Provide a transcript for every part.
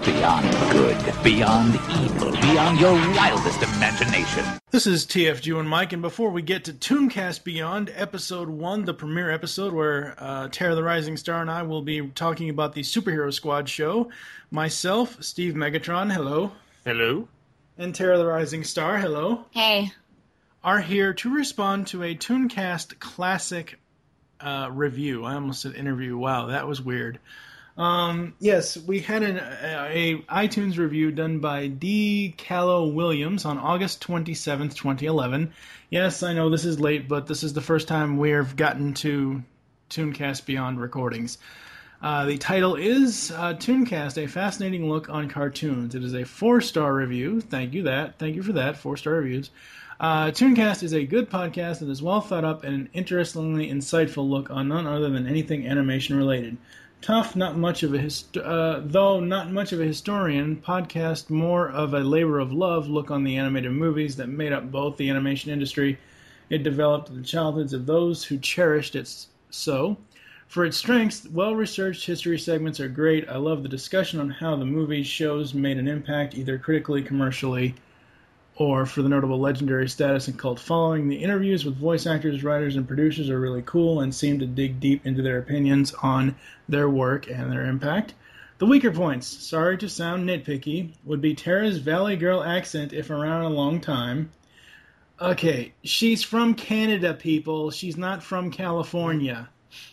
Beyond good, beyond evil, beyond your wildest imagination. This is TFG and Mike, and before we get to Tooncast Beyond, Episode 1, the premiere episode where Terra the Rising Star and I will be talking about the Superhero Squad show, myself, Steve Megatron, hello. Hello. And Terra the Rising Star, hello. Hey. Are here to respond to a Tooncast Classic review. I almost said interview. Wow, that was weird. Yes, we had a iTunes review done by D. Callow Williams on August 27th, 2011. Yes, I know this is late, but this is the first time we've gotten to Tooncast Beyond recordings. The title is Tooncast, a fascinating look on cartoons. It is a 4-star review. Thank you for that, 4-star reviews. Tooncast is a good podcast that is well thought up and an interestingly insightful look on none other than anything animation related. Tough, not much of a historian, podcast more of a labor of love look on the animated movies that made up both the animation industry it developed and the childhoods of those who cherished it so. For its strengths, well-researched history segments are great. I love the discussion on how the movies, shows made an impact either critically, commercially, or for the notable legendary status and cult following. The interviews with voice actors, writers, and producers are really cool and seem to dig deep into their opinions on their work and their impact. The weaker points, sorry to sound nitpicky, would be Terra's Valley Girl accent if around a long time. Okay, she's from Canada, people. She's not from California.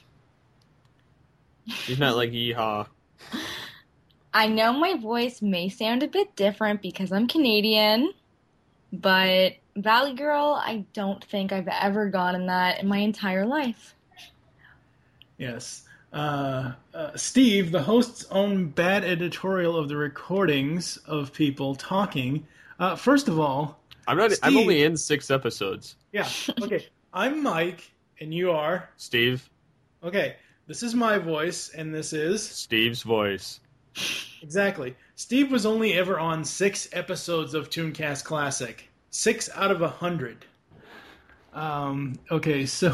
She's not like yeehaw. I know my voice may sound a bit different because I'm Canadian, but Valley Girl, I don't think I've ever gotten that in my entire life. Yes. Steve, the host's own bad editorial of the recordings of people talking. First of all, I'm only in 6 episodes. Yeah. Okay. I'm Mike, and you are Steve. Okay. This is my voice, and this is Steve's voice. Exactly. Steve was only ever on 6 episodes of Tooncast Classic. 6 out of 100. Okay, so...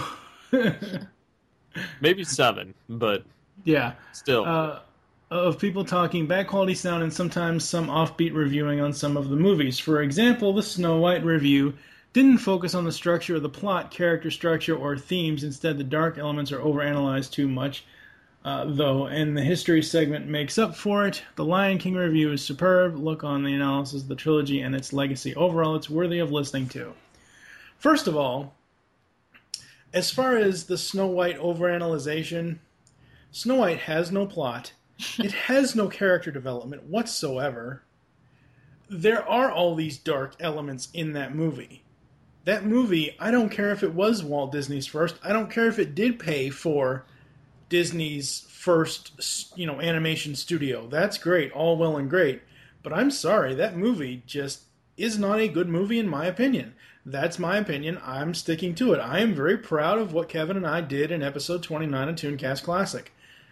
Maybe 7, but... Yeah. Still. Of people talking, bad quality sound, and sometimes some offbeat reviewing on some of the movies. For example, the Snow White review didn't focus on the structure of the plot, character structure, or themes. Instead, the dark elements are overanalyzed too much. Though, and the history segment makes up for it. The Lion King review is superb. Look on the analysis of the trilogy and its legacy. Overall, it's worthy of listening to. First of all, as far as the Snow White overanalyzation, Snow White has no plot. It has no character development whatsoever. There are all these dark elements in that movie. That movie, I don't care if it was Walt Disney's first. I don't care if it did pay for Disney's first, animation studio. That's great, all well and great. But I'm sorry, that movie just is not a good movie in my opinion. That's my opinion. I'm sticking to it. I am very proud of what Kevin and I did in episode 29 of Tooncast Classic.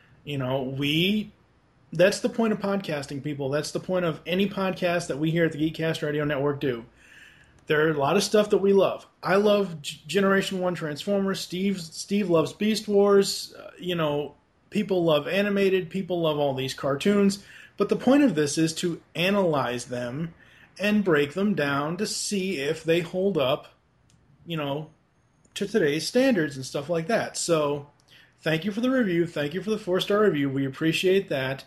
That's the point of podcasting, people. That's the point of any podcast that we here at the Geekcast Radio Network do. There are a lot of stuff that we love. I love Generation 1 Transformers. Steve loves Beast Wars. People love animated. People love all these cartoons. But the point of this is to analyze them and break them down to see if they hold up, to today's standards and stuff like that. So, thank you for the review. Thank you for the 4-star review. We appreciate that.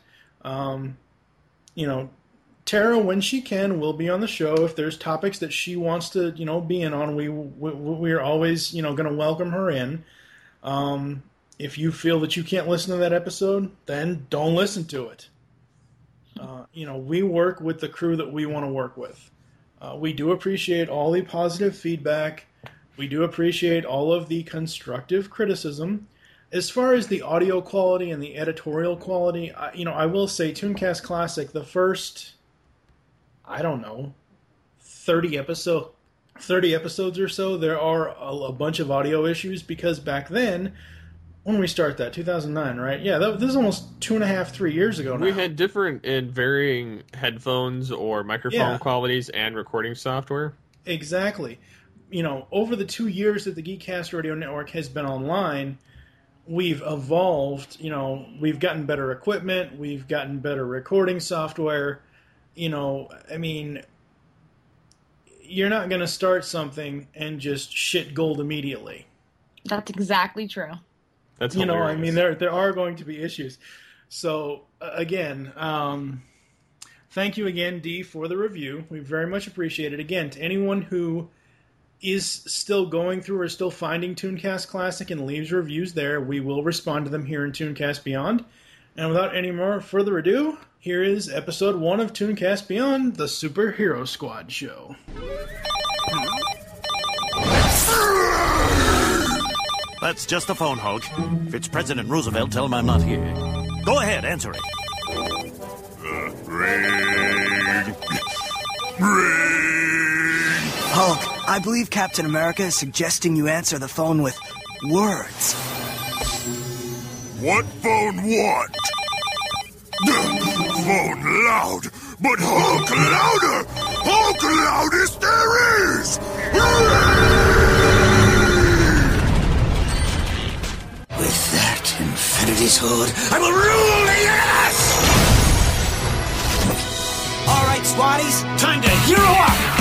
Tara, when she can, will be on the show. If there's topics that she wants to, be in on, we're always, going to welcome her in. If you feel that you can't listen to that episode, then don't listen to it. We work with the crew that we want to work with. We do appreciate all the positive feedback. We do appreciate all of the constructive criticism. As far as the audio quality and the editorial quality, I will say Tooncast Classic, the first... 30 episodes or so, there are a bunch of audio issues because back then, when we start that, 2009, right? Yeah, this is almost 2.5, 3 years ago now. We had different and varying headphones or microphone qualities and recording software. Exactly. Over the 2 years that the Geekcast Radio Network has been online, we've evolved, we've gotten better equipment, we've gotten better recording software. I mean, you're not going to start something and just shit gold immediately. That's exactly true. That's hilarious. I mean, there are going to be issues. So, again, thank you again, Dee, for the review. We very much appreciate it. Again, to anyone who is still going through or still finding Tooncast Classic and leaves reviews there, we will respond to them here in Tooncast Beyond. And without any more further ado, here is episode 1 of Tooncast Beyond, the Superhero Squad Show. That's just a phone, Hulk. If it's President Roosevelt, tell him I'm not here. Go ahead, answer it. Ring. Hulk, I believe Captain America is suggesting you answer the phone with words. What phone what? Phone loud, but Hulk louder! Hulk loudest there is! With that Infinity Sword, I will rule the universe! All right, Squatties, time to hero up!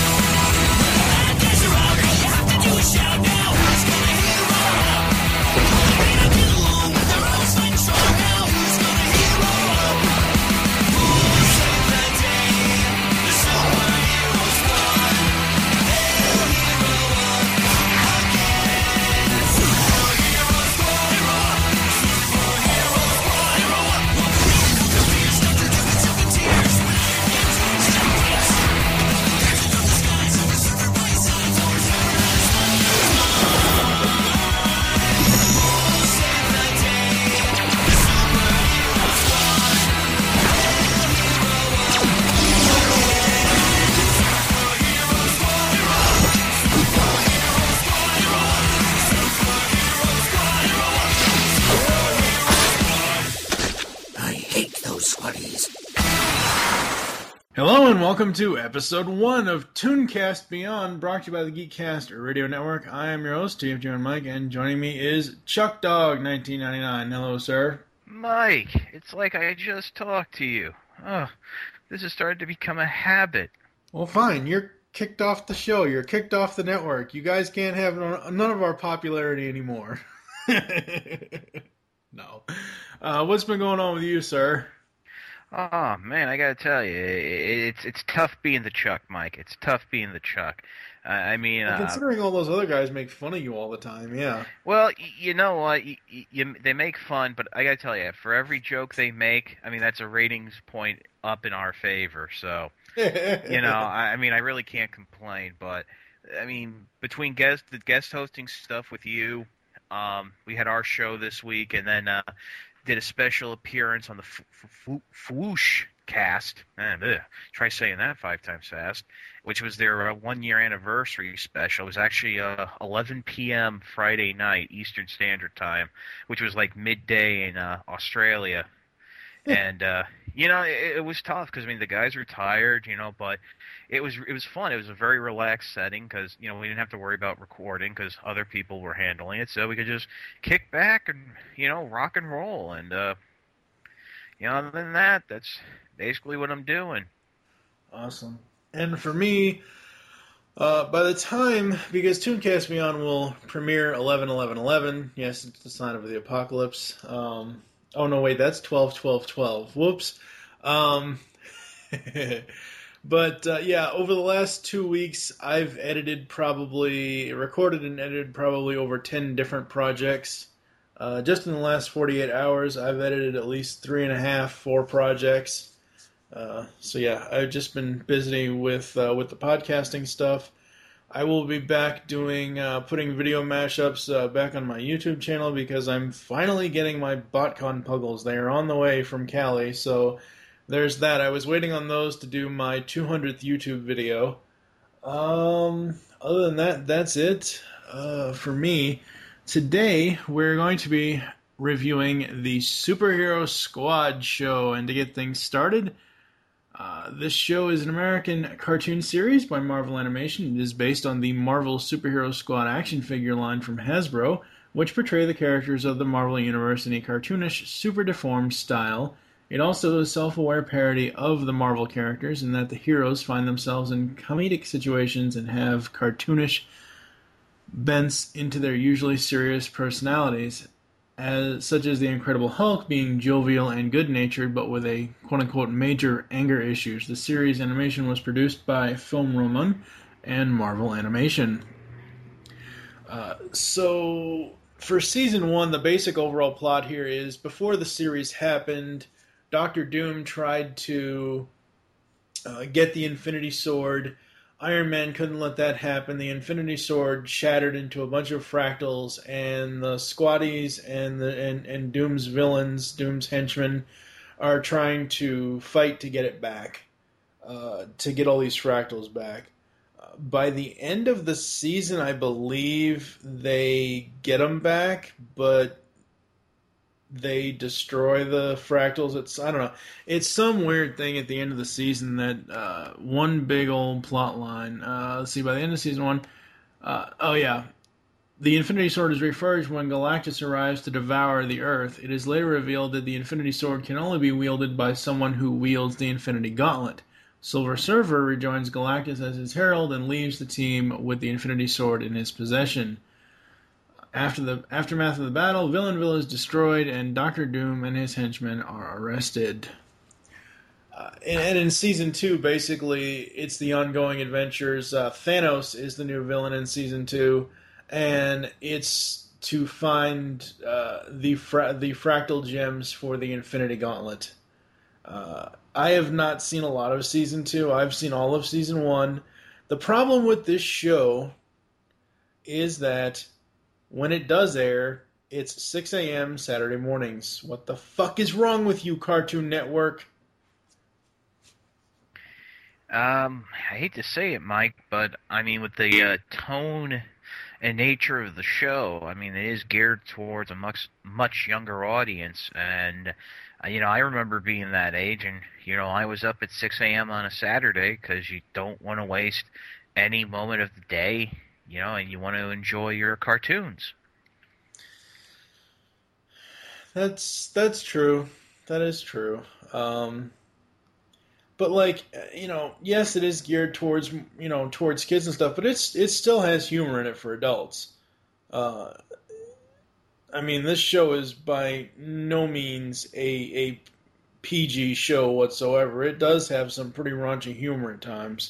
Hello and welcome to episode 1 of Tooncast Beyond, brought to you by the Geekcast Radio Network. I am your host, TFG and Mike, and joining me is Chuck Dog 1999. Hello, sir. Mike, it's like I just talked to you. Oh, this has started to become a habit. Well, fine. You're kicked off the show. You're kicked off the network. You guys can't have none of our popularity anymore. No. What's been going on with you, sir? Oh, man, I gotta tell you, it's tough being the Chuck, Mike. It's tough being the Chuck. Considering all those other guys make fun of you all the time, yeah. Well, you know what? They make fun, but I gotta tell you, for every joke they make, I mean, that's a ratings point up in our favor. So, I really can't complain. But I mean, between the guest hosting stuff with you, we had our show this week, and then did a special appearance on the Fwoosh cast. Try saying that 5 times fast. Which was their 1-year anniversary special. It was actually 11 p.m. Friday night Eastern Standard Time, which was like midday in Australia. And it was tough because the guys were tired, but it was fun. It was a very relaxed setting because we didn't have to worry about recording because other people were handling it, so we could just kick back and rock and roll. And other than that, that's basically what I'm doing. Awesome. And for me, by the time, because Tooncast Beyond will premiere 11/11/11. Yes, it's the sign of the apocalypse. Oh, no, wait, that's 12/12/12. Whoops. But, over the last 2 weeks, I've recorded and edited probably over 10 different projects. Just in the last 48 hours, I've edited at least 3.5, 4 projects. I've just been busy with the podcasting stuff. I will be back doing putting video mashups back on my YouTube channel because I'm finally getting my BotCon puggles. They are on the way from Cali, so there's that. I was waiting on those to do my 200th YouTube video. Other than that, that's it for me. Today, we're going to be reviewing the Superhero Squad show, and to get things started, this show is an American cartoon series by Marvel Animation. It is based on the Marvel Superhero Squad action figure line from Hasbro, which portray the characters of the Marvel Universe in a cartoonish, super deformed style. It also is a self-aware parody of the Marvel characters in that the heroes find themselves in comedic situations and have cartoonish bents into their usually serious personalities, such as the Incredible Hulk being jovial and good-natured, but with a quote-unquote major anger issues. The series animation was produced by Film Roman and Marvel Animation. So, for Season 1, the basic overall plot here is, before the series happened, Doctor Doom tried to get the Infinity Sword. Iron Man couldn't let that happen. The Infinity Sword shattered into a bunch of fractals, and the Squaddies and Doom's villains, Doom's henchmen, are trying to fight to get it back, to get all these fractals back. By the end of the season, I believe they get them back, but they destroy the fractals. I don't know. It's some weird thing at the end of the season that one big old plot line. Let's see, by the end of season 1, the Infinity Sword is reforged when Galactus arrives to devour the Earth. It is later revealed that the Infinity Sword can only be wielded by someone who wields the Infinity Gauntlet. Silver Surfer rejoins Galactus as his herald and leaves the team with the Infinity Sword in his possession. After the aftermath of the battle, Villainville is destroyed, and Doctor Doom and his henchmen are arrested. And in Season 2, basically, it's the ongoing adventures. Thanos is the new villain in Season 2, and it's to find the fractal gems for the Infinity Gauntlet. I have not seen a lot of Season 2. I've seen all of Season 1. The problem with this show is that when it does air, it's 6 a.m. Saturday mornings. What the fuck is wrong with you, Cartoon Network? I hate to say it, Mike, but I mean, with the tone and nature of the show, I mean, it is geared towards a much younger audience, and I remember being that age, and I was up at 6 a.m. on a Saturday because you don't want to waste any moment of the day, and you want to enjoy your cartoons. That's true. That is true. But yes, it is geared towards kids and stuff, but it still has humor in it for adults. I mean, this show is by no means a PG show whatsoever. It does have some pretty raunchy humor at times.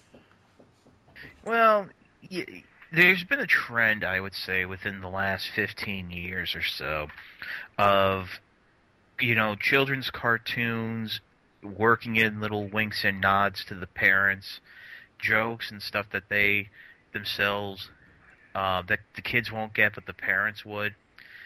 Well, there's been a trend, I would say, within the last 15 years or so of, children's cartoons working in little winks and nods to the parents, jokes and stuff that they themselves, that the kids won't get but the parents would.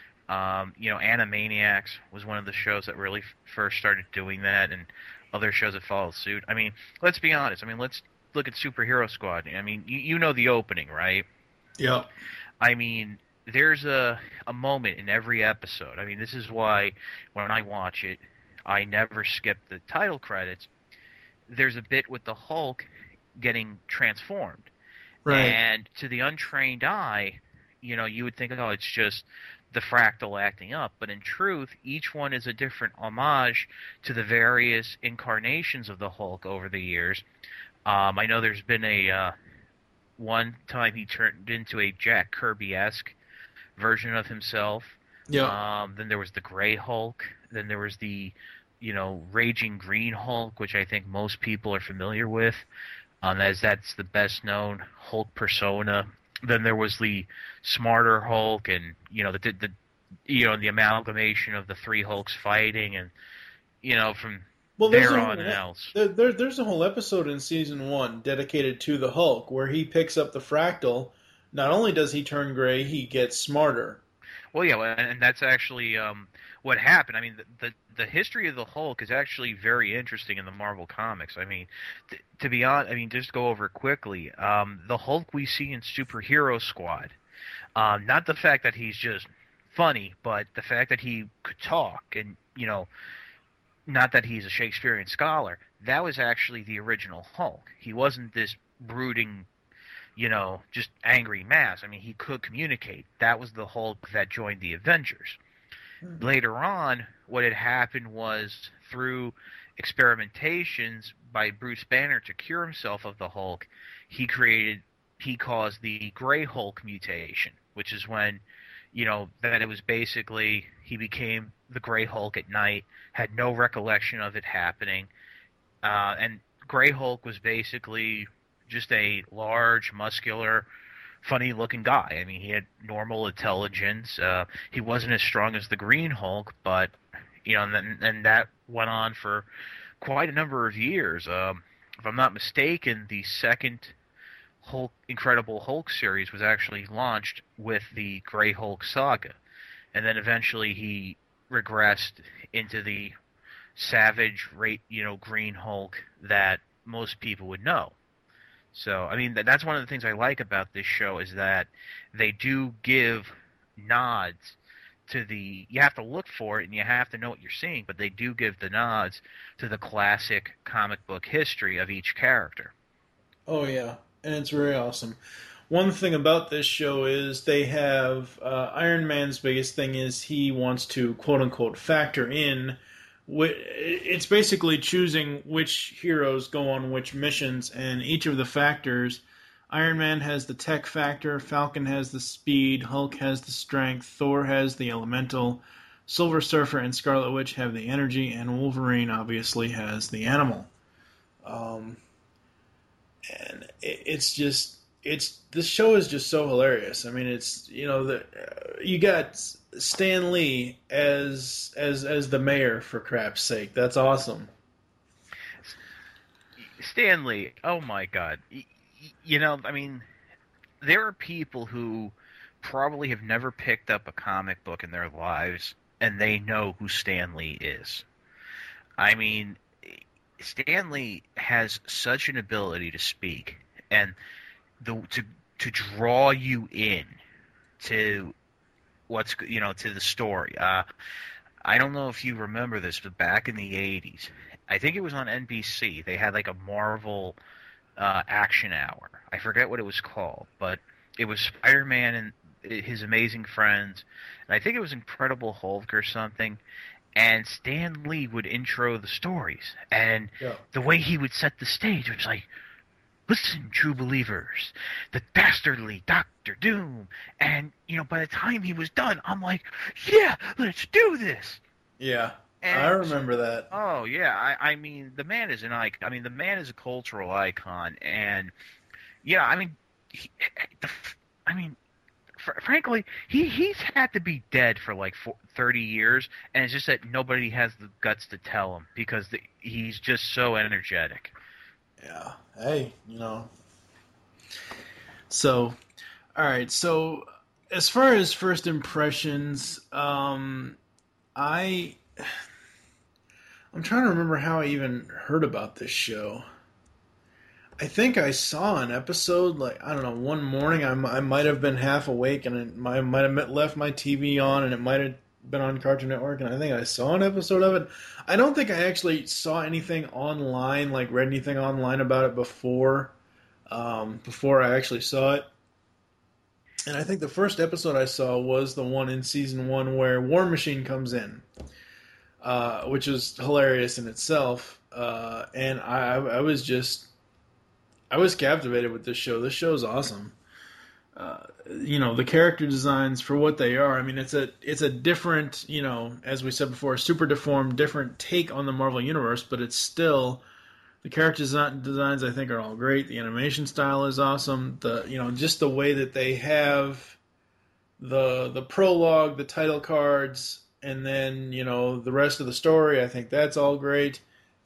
Animaniacs was one of the shows that really first started doing that, and other shows that followed suit. I mean, let's be honest. I mean, let's look at Superhero Squad. I mean, you know the opening, right? Yeah. I mean, there's a moment in every episode. I mean, this is why when I watch it, I never skip the title credits. There's a bit with the Hulk getting transformed. Right. And to the untrained eye, you would think, oh, it's just the fractal acting up. But in truth, each one is a different homage to the various incarnations of the Hulk over the years. I know there's been one time he turned into a Jack Kirby-esque version of himself. Yeah. Then there was the Gray Hulk. Then there was the, Raging Green Hulk, which I think most people are familiar with, as that's the best known Hulk persona. Then there was the Smarter Hulk, and the amalgamation of the three Hulks fighting, and from there on else. There's a whole episode in Season 1 dedicated to the Hulk, where he picks up the fractal. Not only does he turn gray, he gets smarter. Well, yeah, and that's actually what happened. I mean, the history of the Hulk is actually very interesting in the Marvel Comics. I mean, to be honest, just go over it quickly. The Hulk we see in Superhero Squad, not the fact that he's just funny, but the fact that he could talk, and not that he's a Shakespearean scholar. That was actually the original Hulk. He wasn't this brooding, just angry mass. I mean, he could communicate. That was the Hulk that joined the Avengers. Later on, what had happened was through experimentations by Bruce Banner to cure himself of the Hulk, he caused the Gray Hulk mutation, which is when, that it was basically he became the Gray Hulk at night, had no recollection of it happening, and Gray Hulk was basically just a large, muscular, funny-looking guy. I mean, he had normal intelligence. He wasn't as strong as the Green Hulk, but and that went on for quite a number of years. If I'm not mistaken, the second Incredible Hulk series was actually launched with the Gray Hulk saga, and then eventually he regressed into the savage, Green Hulk that most people would know. So, I mean, that's one of the things I like about this show is that they do give nods to you have to look for it and you have to know what you're seeing, but they do give the nods to the classic comic book history of each character. Oh, yeah, and it's very awesome. One thing about this show is they have Iron Man's biggest thing is he wants to, quote-unquote, factor in. It's basically choosing which heroes go on which missions, and each of the factors, Iron Man has the tech factor, Falcon has the speed, Hulk has the strength, Thor has the elemental, Silver Surfer and Scarlet Witch have the energy, and Wolverine obviously has the animal. And this show is just so hilarious. I mean, it's you got Stan Lee as the mayor, for crap's sake. That's awesome. Stan Lee, oh my God. I mean, there are people who probably have never picked up a comic book in their lives, and they know who Stan Lee is. I mean, Stan Lee has such an ability to speak, and to draw you in to to the story. I don't know if you remember this, but back in the 80s, I think it was on NBC, they had like a Marvel action hour. I forget what it was called, but it was Spider-Man and his amazing friends, and I think it was Incredible Hulk or something, and Stan Lee would intro the stories, and the way he would set the stage, it was like, listen, true believers, the dastardly Dr. Doom. And, by the time he was done, I'm like, yeah, let's do this. Yeah, and I remember that. Oh, yeah. I mean, the man is an icon. I mean, the man is a cultural icon. And, frankly, he's had to be dead for like 30 years, and it's just that nobody has the guts to tell him because he's just so energetic. Yeah. Hey, So, all right. So, as far as first impressions, I'm trying to remember how I even heard about this show. I think I saw an episode, one morning. I might have been half awake, and I might have left my TV on, and it might have been on Cartoon Network, and I think I saw an episode of it. I don't think I actually saw anything online, read anything online about it before I actually saw it. And I think the first episode I saw was the one in season 1 where War Machine comes in, which is hilarious in itself. And I was captivated with this show. This show is awesome. The character designs for what they are. I mean, it's a different, as we said before, super deformed, different take on the Marvel Universe, but it's still, the character designs I think are all great. The animation style is awesome. Just the way that they have the prologue, the title cards, and then, the rest of the story, I think that's all great.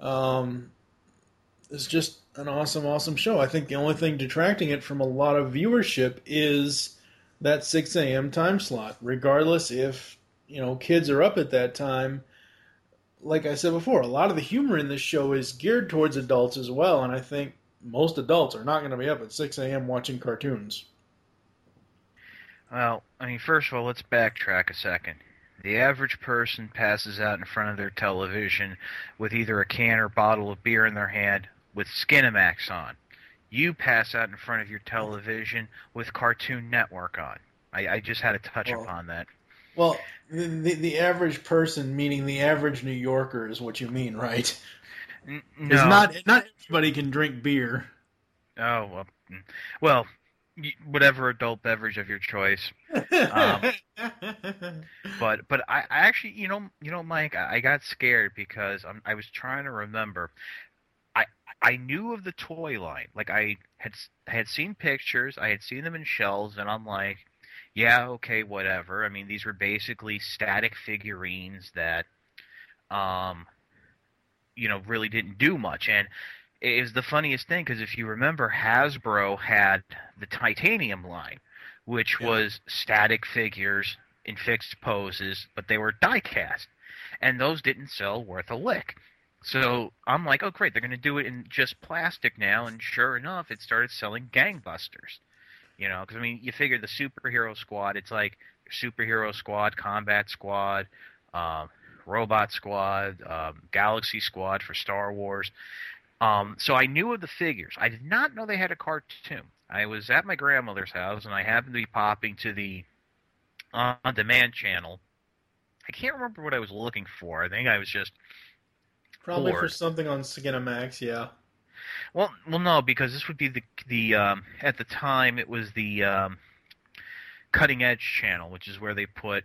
It's just an awesome show. I think the only thing detracting it from a lot of viewership is that 6 a.m. time slot. Regardless if, kids are up at that time, like I said before, a lot of the humor in this show is geared towards adults as well, and I think most adults are not going to be up at 6 a.m. watching cartoons. Well, I mean, first of all, let's backtrack a second. The average person passes out in front of their television with either a can or bottle of beer in their hand with Skinamax on. you pass out in front of your television with Cartoon Network on. I just had to touch upon that. Well, the average person, meaning the average New Yorker, is what you mean, right? No. Not everybody can drink beer. Oh, well, whatever adult beverage of your choice. But I actually, Mike, I got scared because I was trying to remember. I knew of the toy line. Like, I had seen pictures, I had seen them in shelves, and I'm like, yeah, okay, whatever. I mean, these were basically static figurines that, really didn't do much. And it was the funniest thing because if you remember, Hasbro had the Titanium line, which was static figures in fixed poses, but they were die-cast. And those didn't sell worth a lick. So I'm like, oh, great, they're going to do it in just plastic now. And sure enough, it started selling gangbusters. Because, I mean, you figure the Superhero Squad, it's like Superhero Squad, Combat Squad, Robot Squad, Galaxy Squad for Star Wars. So I knew of the figures. I did not know they had a cartoon. I was at my grandmother's house, and I happened to be popping to the on-demand channel. I can't remember what I was looking for. I think I was just probably bored. For something on Skinamax, yeah. Well, no, because this would be the at the time it was the Cutting Edge channel, which is where they put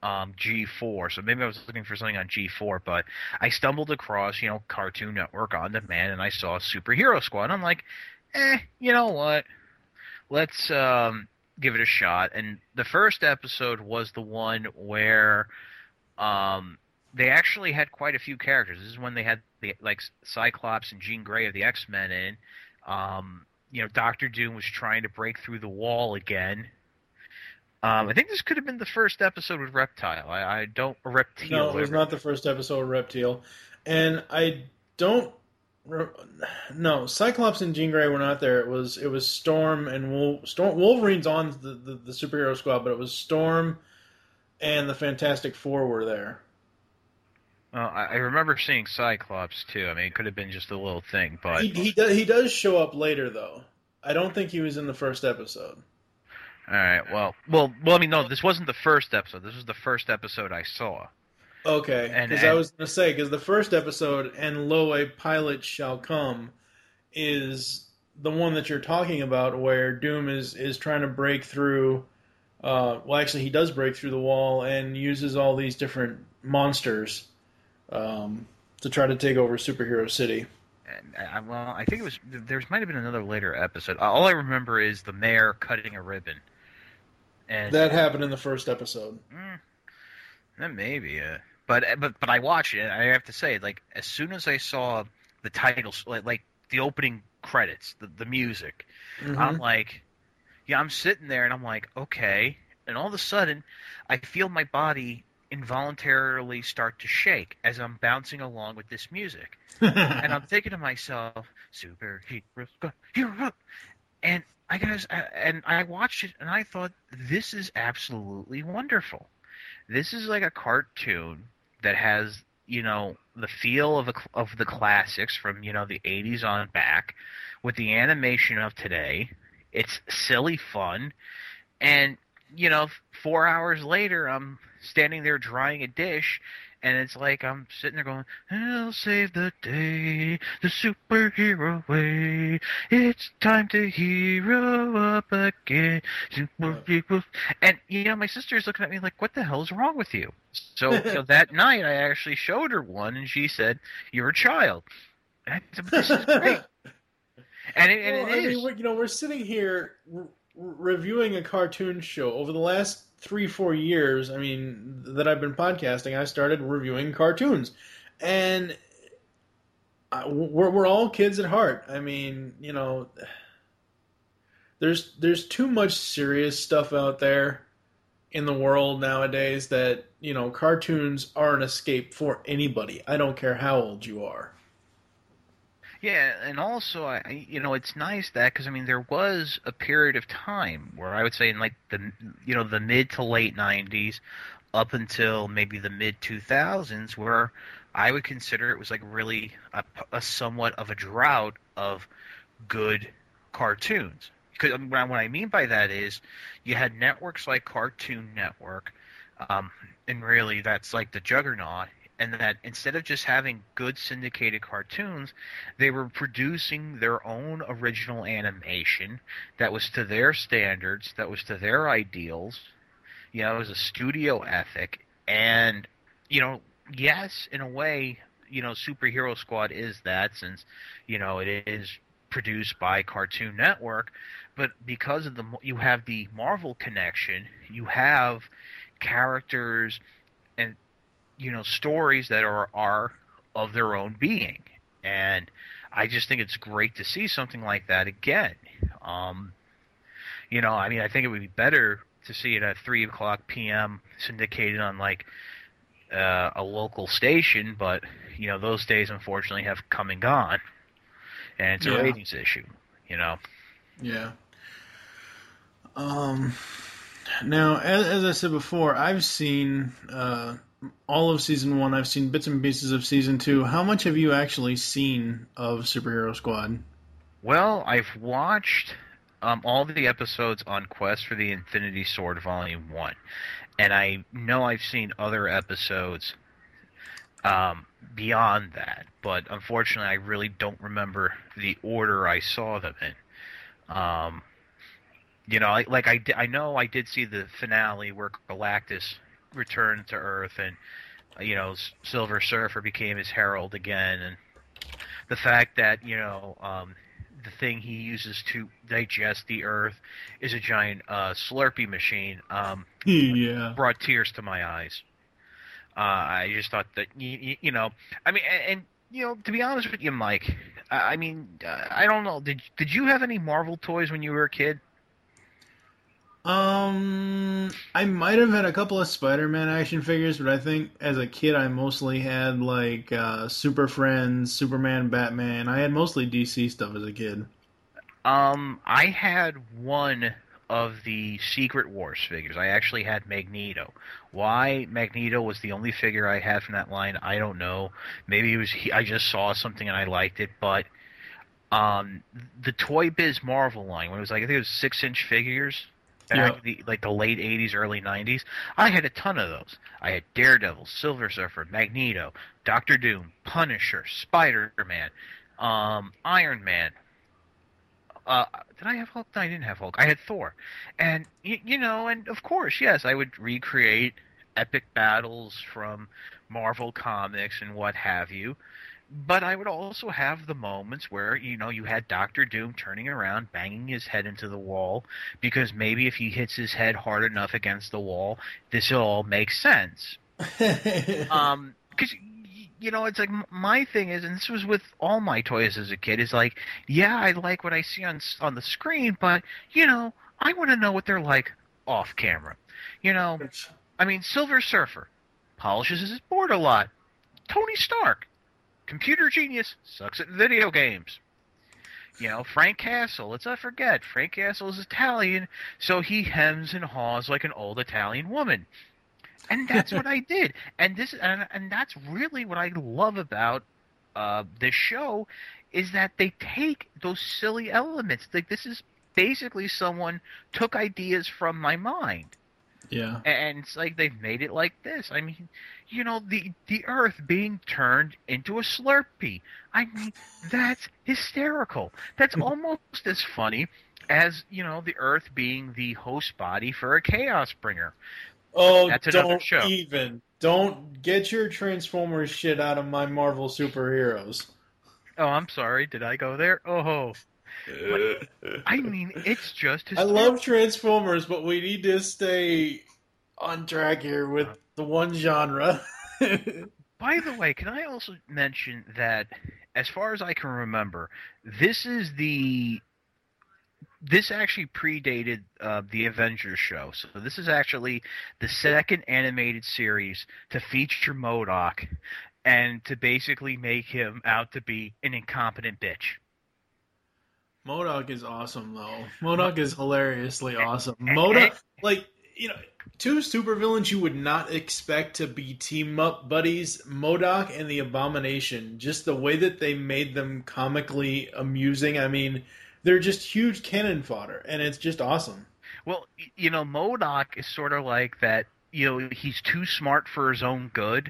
G4. So maybe I was looking for something on G4, but I stumbled across Cartoon Network on demand, and I saw Superhero Squad. I'm like, you know what? Let's give it a shot. And the first episode was the one where they actually had quite a few characters. This is when they had like Cyclops and Jean Grey of the X-Men in. Dr. Doom was trying to break through the wall again. I think this could have been the first episode with Reptile. Reptile. No, it was not the first episode with Reptile. And I don't... No, Cyclops and Jean Grey were not there. It was Storm and Wolverine's on the Superhero Squad, but it was Storm and the Fantastic Four were there. I remember seeing Cyclops too. I mean, it could have been just a little thing, but he does show up later though. I don't think he was in the first episode. All right. Well. I mean, no. This wasn't the first episode. This was the first episode I saw. Okay. Because I was going to say, because the first episode, "And lo, a pilot shall come," is the one that you're talking about, where Doom is trying to break through. Well, actually, he does break through the wall and uses all these different monsters to try to take over Superhero City. And, I think it was. There might have been another later episode. All I remember is the mayor cutting a ribbon. And that happened in the first episode. Maybe, but I watched it. And I have to say, like, as soon as I saw the titles, like the opening credits, the music, I'm like, I'm sitting there and I'm like, okay. And all of a sudden, I feel my body involuntarily start to shake as I'm bouncing along with this music. And I'm thinking to myself, superheroes go hero. And I watched it and I thought, this is absolutely wonderful. This is like a cartoon that has, the feel of the classics from, the 80s on back with the animation of today. It's silly fun. And, 4 hours later, I'm standing there drying a dish, and it's like I'm sitting there going, I'll save the day, the superhero way. It's time to hero up again. Superheroes. And, my sister's looking at me like, what the hell's wrong with you? So, that night, I actually showed her one, and she said, you're a child. And I said, this is great. And it is. We're sitting here reviewing a cartoon show. Over the last 3-4 years, that I've been podcasting, I started reviewing cartoons, and we're all kids at heart. There's too much serious stuff out there in the world nowadays that cartoons are an escape for anybody. I don't care how old you are. Yeah, and also, it's nice that, because, there was a period of time where I would say in, like, the mid to late 90s up until maybe the mid-2000s where I would consider it was, like, really a somewhat of a drought of good cartoons. Because what I mean by that is you had networks like Cartoon Network, and really that's like the juggernaut, and that instead of just having good syndicated cartoons, they were producing their own original animation that was to their standards, that was to their ideals. You know, it was a studio ethic, and, you know, yes, in a way, you know, Superhero Squad is that, since, you know, it is produced by Cartoon Network, but because of you have the Marvel connection, you have characters and, you know, stories that are of their own being, and I just think it's great to see something like that again. You know, I mean, I think it would be better to see it at 3:00 p.m. syndicated on like a local station, but you know, those days unfortunately have come and gone, and it's a ratings issue. You know. Yeah. Now, as I said before, I've seen all of Season 1. I've seen bits and pieces of Season 2. How much have you actually seen of Superhero Squad? Well, I've watched all the episodes on Quest for the Infinity Sword Volume 1. And I know I've seen other episodes beyond that. But unfortunately, I really don't remember the order I saw them in. You know, I know I did see the finale where Galactus returned to Earth, and you know, Silver Surfer became his herald again, and the fact that, you know, the thing he uses to digest the Earth is a giant Slurpee machine. Brought tears to my eyes. I just thought that you know, I mean, and you know, to be honest with you, Mike, I mean, I don't know. Did you have any Marvel toys when you were a kid? I might have had a couple of Spider-Man action figures, but I think as a kid I mostly had like Super Friends, Superman, Batman. I had mostly DC stuff as a kid. I had one of the Secret Wars figures. I actually had Magneto. Why Magneto was the only figure I had from that line, I don't know. Maybe it was I just saw something and I liked it, but the Toy Biz Marvel line, when it was like, I think it was 6-inch figures. Back in the late 80s, early 90s, I had a ton of those. I had Daredevil, Silver Surfer, Magneto, Doctor Doom, Punisher, Spider-Man, Iron Man. Did I have Hulk? No, I didn't have Hulk. I had Thor. And, you know, and of course, yes, I would recreate epic battles from Marvel Comics and what have you. But I would also have the moments where, you know, you had Doctor Doom turning around, banging his head into the wall, because maybe if he hits his head hard enough against the wall, this will all make sense. Because, you know, it's like, my thing is, and this was with all my toys as a kid, is like, yeah, I like what I see on the screen, but, you know, I want to know what they're like off camera. You know, I mean, Silver Surfer polishes his board a lot. Tony Stark, computer genius, sucks at video games. You know, Frank Castle, let's not forget, Frank Castle is Italian, so he hems and haws like an old Italian woman. And that's what I did. And that's really what I love about this show, is that they take those silly elements. Like, this is basically someone took ideas from my mind. Yeah. And it's like they've made it like this. I mean, you know, the Earth being turned into a Slurpee. I mean, that's hysterical. That's almost as funny as, you know, the Earth being the host body for a Chaos Bringer. Oh, that's another show. Don't get your Transformers shit out of my Marvel superheroes. Oh, I'm sorry. Did I go there? Oh. I mean, it's just hysterical. I love Transformers, but we need to stay on track here with the one genre. By the way, can I also mention that, as far as I can remember, this actually predated the Avengers show. So this is actually the second animated series to feature MODOK and to basically make him out to be an incompetent bitch. MODOK is awesome, though. MODOK is hilariously awesome. MODOK, like, you know, two supervillains you would not expect to be team-up buddies, MODOK and the Abomination. Just the way that they made them comically amusing. I mean, they're just huge cannon fodder, and it's just awesome. Well, MODOK is sort of like that. He's too smart for his own good.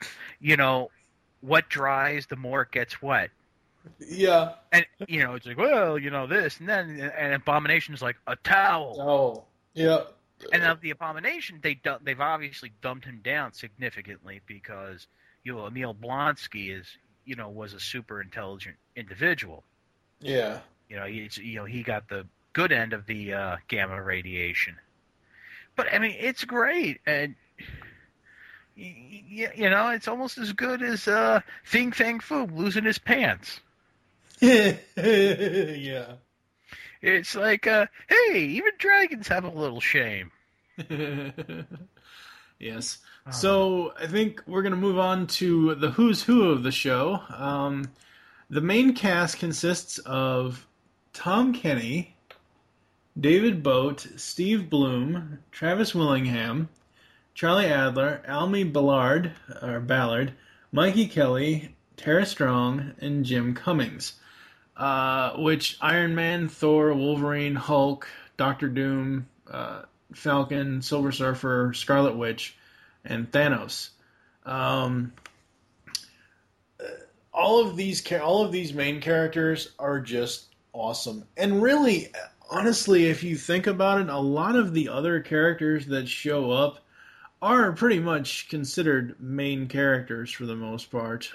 What dries, the more it gets wet. Yeah. And, it's like, well, this, and then, and Abomination's like, a towel. Oh, yeah. And now the Abomination, they've obviously dumbed him down significantly because, Emil Blonsky was a super intelligent individual. Yeah. He got the good end of the gamma radiation. But, I mean, it's great, and... it's almost as good as Fing Fang Foom losing his pants. Yeah. It's like, hey, even dragons have a little shame. Yes. So I think we're going to move on to the who's who of the show. The main cast consists of Tom Kenny, David Boat, Steve Bloom, Travis Willingham, Charlie Adler, Almy Ballard, Mikey Kelly, Tara Strong, and Jim Cummings. Which Iron Man, Thor, Wolverine, Hulk, Doctor Doom, Falcon, Silver Surfer, Scarlet Witch, and Thanos. All of these main characters are just awesome. And really, honestly, if you think about it, a lot of the other characters that show up are pretty much considered main characters for the most part.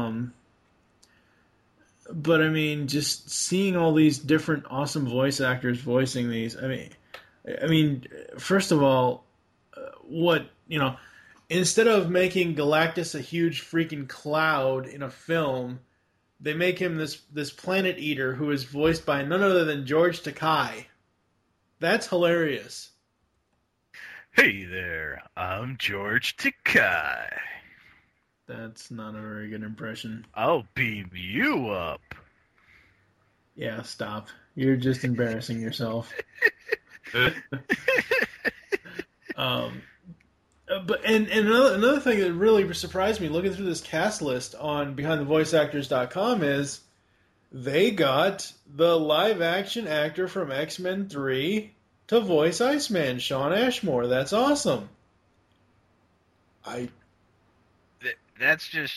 But I mean, just seeing all these different awesome voice actors voicing these, I mean, first of all, instead of making Galactus a huge freaking cloud in a film, they make him this planet eater who is voiced by none other than George Takei. That's hilarious. Hey there, I'm George Takei. That's not a very good impression. I'll beam you up. Yeah, stop. You're just embarrassing yourself. But another thing that really surprised me looking through this cast list on BehindTheVoiceActors.com is they got the live action actor from X-Men 3 to voice Iceman, Shawn Ashmore. That's awesome. That's just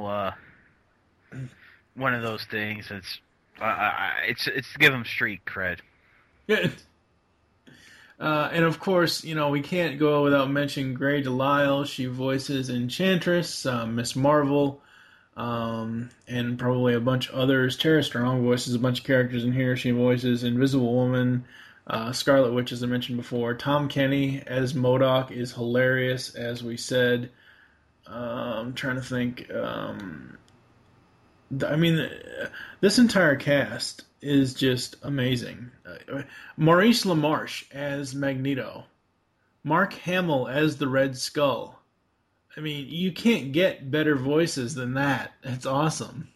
one of those things. It's to give them street cred. Yeah. And of course, we can't go without mentioning Grey DeLisle. She voices Enchantress, Miss Marvel, and probably a bunch of others. Tara Strong voices a bunch of characters in here. She voices Invisible Woman, Scarlet Witch, as I mentioned before. Tom Kenny as MODOK is hilarious, as we said. I'm trying to think. This entire cast is just amazing. Maurice LaMarche as Magneto. Mark Hamill as the Red Skull. I mean, you can't get better voices than that. It's awesome.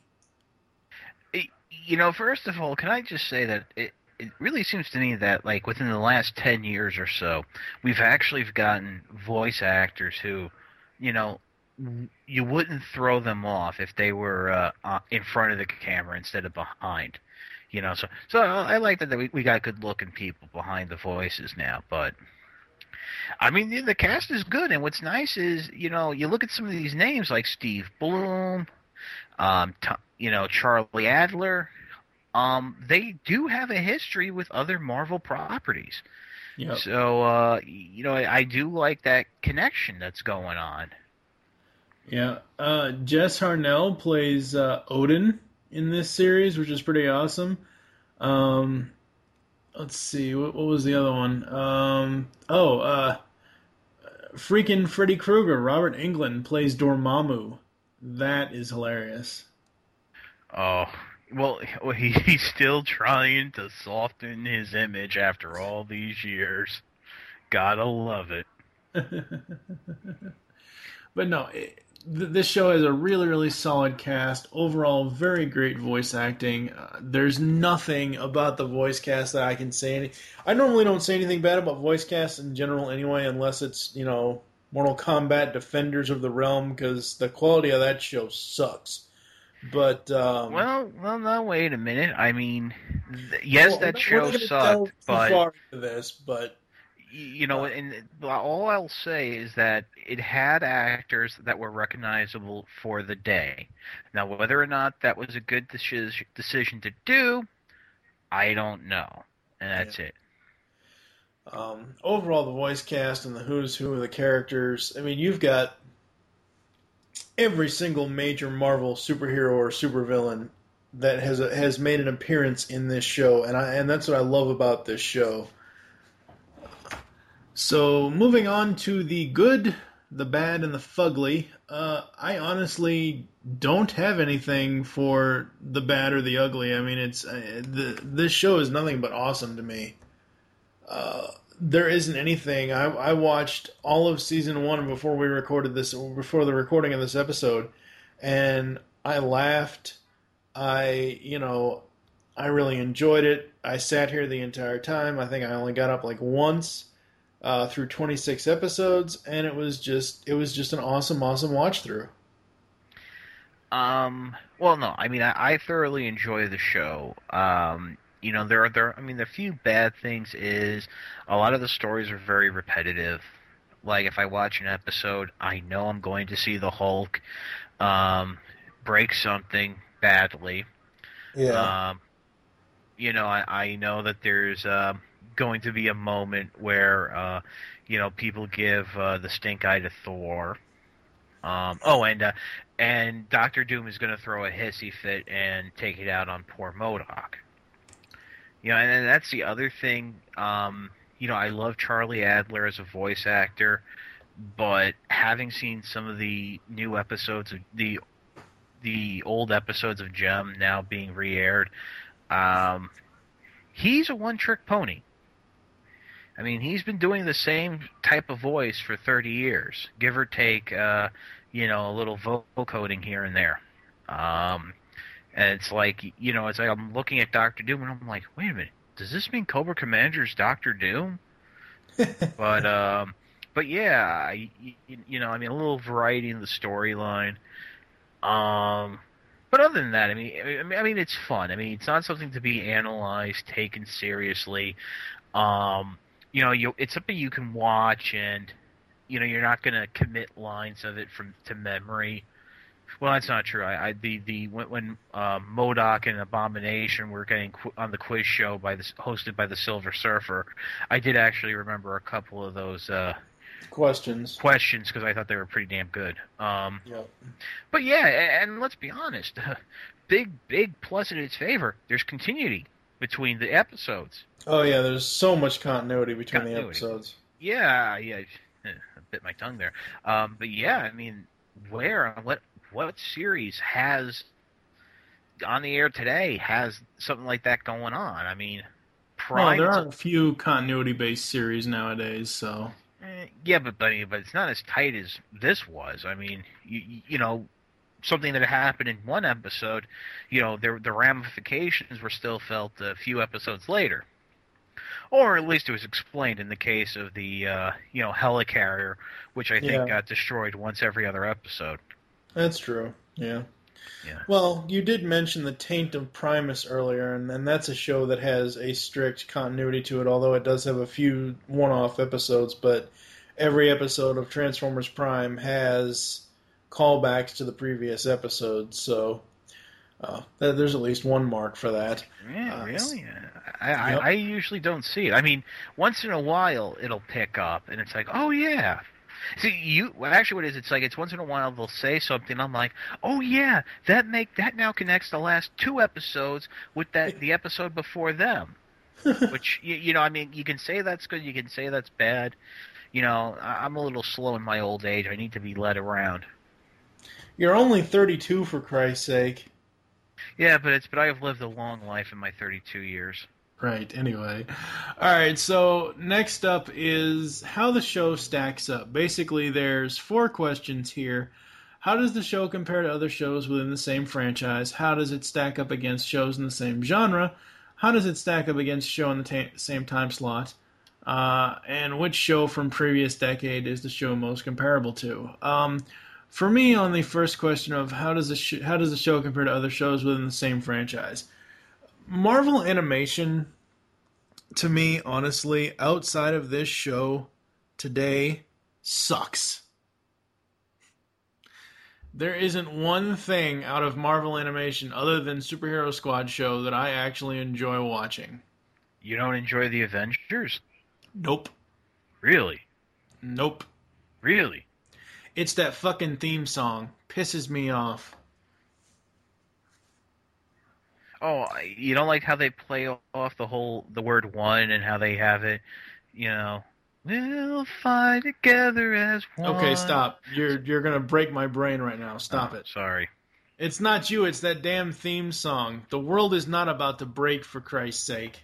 First of all, can I just say that it really seems to me that, like, within the last 10 years or so, we've actually gotten voice actors who, you wouldn't throw them off if they were in front of the camera instead of behind. So I like that we got good-looking people behind the voices now. But, I mean, the cast is good, and what's nice is, you look at some of these names like Steve Bloom, Charlie Adler. They do have a history with other Marvel properties. Yep. So, I do like that connection that's going on. Yeah, Jess Harnell plays Odin in this series, which is pretty awesome. Let's see, what was the other one? Freaking Freddy Krueger, Robert Englund plays Dormammu. That is hilarious. Oh, well, he's still trying to soften his image after all these years. Gotta love it. But no, this show has a really, really solid cast. Overall, very great voice acting. There's nothing about the voice cast that I can say. I normally don't say anything bad about voice casts in general anyway, unless it's, Mortal Kombat Defenders of the Realm, because the quality of that show sucks. But well, no, wait a minute. I mean, Yes, that show sucked, but far into this, but and all I'll say is that it had actors that were recognizable for the day. Now, whether or not that was a good decision to do, I don't know, and that's it. Overall, the voice cast and the who's who of the characters. I mean, you've got every single major Marvel superhero or supervillain that has made an appearance in this show, and that's what I love about this show. So, moving on to the good, the bad, and the fugly. I honestly don't have anything for the bad or the ugly. I mean, this show is nothing but awesome to me. There isn't anything. I watched all of season 1 before we recorded this, before the recording of this episode, and I laughed. I really enjoyed it. I sat here the entire time. I think I only got up like once through 26 episodes, and it was just an awesome watch through. Well, no, I mean, I thoroughly enjoy the show. The few bad things is a lot of the stories are very repetitive. Like, if I watch an episode, I know I'm going to see the Hulk break something badly. Yeah. I know that there's going to be a moment where, people give the stink eye to Thor. And Doctor Doom is going to throw a hissy fit and take it out on poor MODOK. And that's the other thing. I love Charlie Adler as a voice actor, but having seen some of the new episodes of the old episodes of Gem now being re-aired, he's a one-trick pony. I mean, he's been doing the same type of voice for 30 years, give or take, a little vocal coding here and there. And it's like, I'm looking at Doctor Doom and I'm like, wait a minute, does this mean Cobra Commander's Doctor Doom? But yeah, a little variety in the storyline. But other than that, I mean, it's fun. I mean, it's not something to be analyzed, taken seriously. It's something you can watch, and you're not going to commit lines of it to memory. Well, that's not true. When MODOK and Abomination were getting on the quiz show hosted by the Silver Surfer, I did actually remember a couple of those questions because I thought they were pretty damn good. Yep. But yeah, and let's be honest, big plus in its favor. There's continuity between the episodes. Oh yeah, there's so much continuity between the episodes. Yeah, I bit my tongue there. But yeah, I mean, what series has on the air today has something like that going on? I mean, Prime. Well, there are a few continuity-based series nowadays, so. Yeah, but it's not as tight as this was. I mean, something that happened in one episode, the ramifications were still felt a few episodes later. Or at least it was explained in the case of the, helicarrier, which I think got destroyed once every other episode. That's true, yeah. Well, you did mention the Taint of Primus earlier, and that's a show that has a strict continuity to it, although it does have a few one-off episodes, but every episode of Transformers Prime has callbacks to the previous episode, so there's at least one mark for that. Yeah, really? I usually don't see it. I mean, once in a while it'll pick up, and it's like, oh yeah. See, what it is, it's like it's once in a while they'll say something, I'm like, oh yeah, that now connects the last two episodes with the episode before them. Which, I mean, you can say that's good, you can say that's bad. I'm a little slow in my old age. I need to be led around. You're only 32, for Christ's sake. Yeah, but I have lived a long life in my 32 years. Right, anyway. Alright, so next up is how the show stacks up. Basically, there's 4 questions here. How does the show compare to other shows within the same franchise? How does it stack up against shows in the same genre? How does it stack up against show in the same time slot? And which show from previous decade is the show most comparable to? For me, on the first question of how does the show compare to other shows within the same franchise, Marvel Animation, to me, honestly, outside of this show today, sucks. There isn't one thing out of Marvel Animation other than Superhero Squad show that I actually enjoy watching. You don't enjoy the Avengers? Nope. Really? Nope. Really? It's that fucking theme song. Pisses me off. Oh, you don't like how they play off the word one and how they have it, we'll fight together as one. Okay, stop. You're gonna break my brain right now. Stop it. Sorry. It's not you, it's that damn theme song. The world is not about to break, for Christ's sake.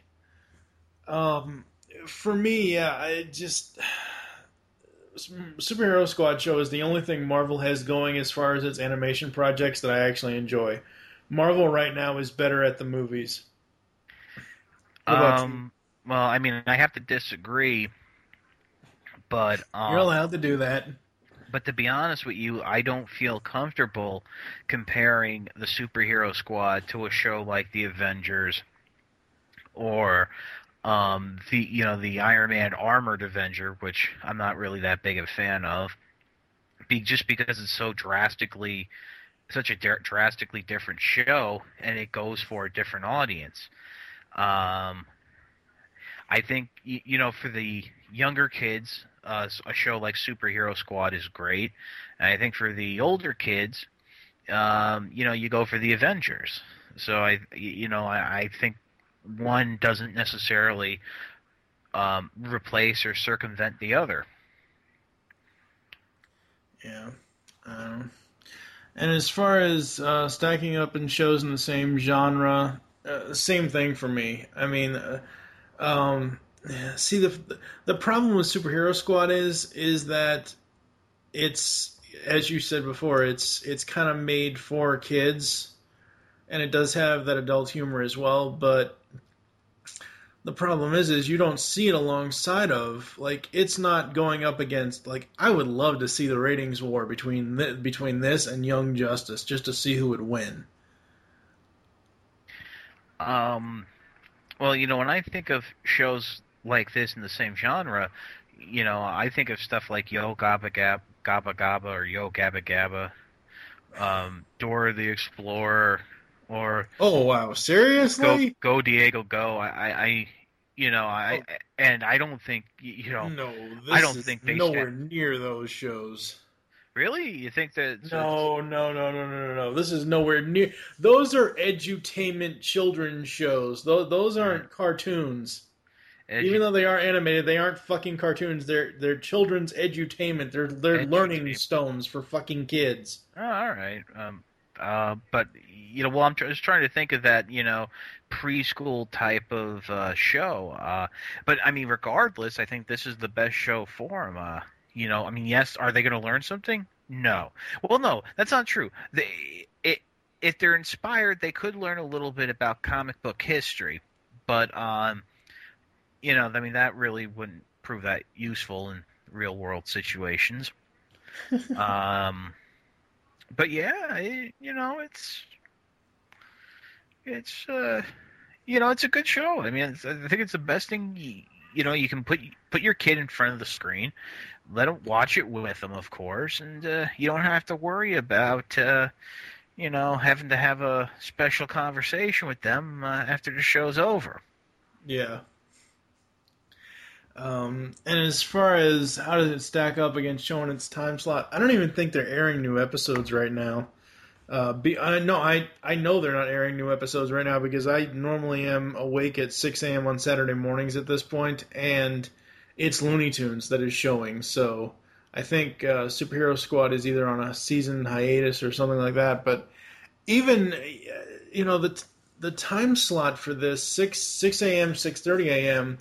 For me, yeah, Superhero Squad show is the only thing Marvel has going as far as its animation projects that I actually enjoy. Marvel right now is better at the movies. Well, I mean, I have to disagree, but you're allowed to do that. But to be honest with you, I don't feel comfortable comparing the Superhero Squad to a show like the Avengers or the Iron Man Armored Avenger, which I'm not really that big of a fan of, just because it's such a drastically different show, and it goes for a different audience. I think, for the younger kids, a show like Superhero Squad is great. And I think for the older kids, you go for the Avengers. So I think one doesn't necessarily replace or circumvent the other. Yeah. And as far as stacking up in shows in the same genre, same thing for me. I mean, see, the problem with Superhero Squad is that it's, as you said before, it's kind of made for kids, and it does have that adult humor as well, but the problem is you don't see it alongside of, like, it's not going up against, like, I would love to see the ratings war between this and Young Justice, just to see who would win. Well, when I think of shows like this in the same genre, I think of stuff like Yo Gabba Gabba or Yo Gabba Gabba, Dora the Explorer, or oh wow, seriously? Go Diego Go. And I don't think No, I don't think they nowhere near those shows. Really? You think that? No. This is nowhere near. Those are edutainment children's shows. Those aren't cartoons. Even though they are animated, they aren't fucking cartoons. They're children's edutainment. They're learning stones for fucking kids. Oh, all right. But I'm just trying to think of that, preschool type of show. But I mean, regardless, I think this is the best show for them. Yes, are they going to learn something? No. Well, no, that's not true. If they're inspired, they could learn a little bit about comic book history, but that really wouldn't prove that useful in real world situations. But yeah, it's a good show. I mean, I think it's the best thing. You can put your kid in front of the screen, let them watch it with them, of course, and you don't have to worry about having to have a special conversation with them after the show's over. Yeah. And as far as how does it stack up against showing its time slot, I don't even think they're airing new episodes right now. I know they're not airing new episodes right now because I normally am awake at 6 a.m. on Saturday mornings at this point, and it's Looney Tunes that is showing. So I think Superhero Squad is either on a season hiatus or something like that. But even the time slot for this 6 a.m. 6:30 a.m.